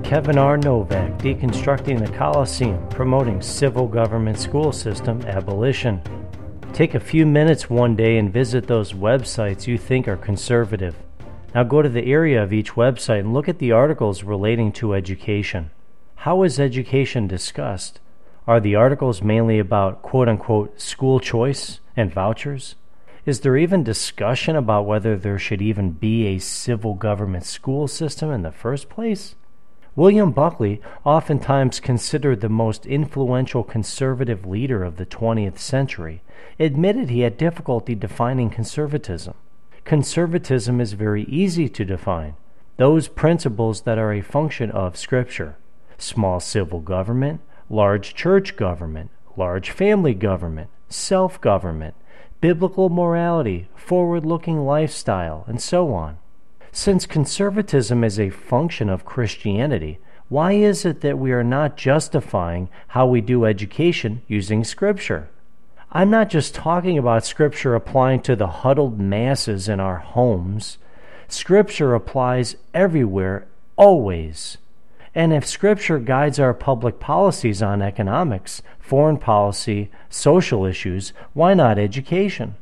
Kevin R. Novak, Deconstructing the Coliseum, promoting civil government school system abolition. Take a few minutes one day and visit those websites you think are conservative. Now go to the area of each website and look at the articles relating to education. How is education discussed? Are the articles mainly about quote-unquote school choice and vouchers? Is there even discussion about whether there should even be a civil government school system in the first place? William Buckley, oftentimes considered the most influential conservative leader of the 20th century, admitted he had difficulty defining conservatism. Conservatism is very easy to define. Those principles that are a function of Scripture: small civil government, large church government, large family government, self-government, biblical morality, forward-looking lifestyle, and so on. Since conservatism is a function of Christianity, why is it that we are not justifying how we do education using Scripture? I'm not just talking about Scripture applying to the huddled masses in our homes. Scripture applies everywhere, always. And if Scripture guides our public policies on economics, foreign policy, social issues, why not education?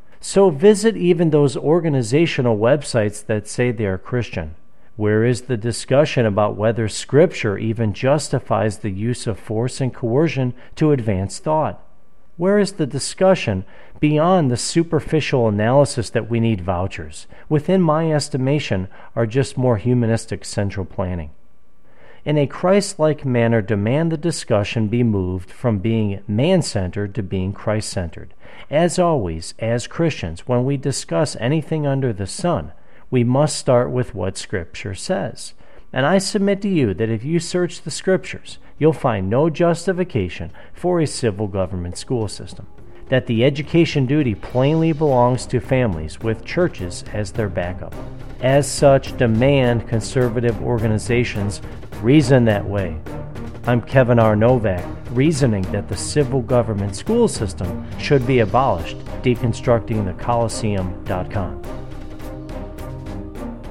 So visit even those organizational websites that say they are Christian. Where is the discussion about whether Scripture even justifies the use of force and coercion to advance thought? Where is the discussion beyond the superficial analysis that we need vouchers, within my estimation, are just more humanistic central planning? In a Christ-like manner, demand the discussion be moved from being man-centered to being Christ-centered. As always, as Christians, when we discuss anything under the sun, we must start with what Scripture says. And I submit to you that if you search the Scriptures, you'll find no justification for a civil government school system. That the education duty plainly belongs to families with churches as their backup. As such, demand conservative organizations reason that way. I'm Kevin R. Novak, reasoning that the civil government school system should be abolished, deconstructingthecoliseum.com.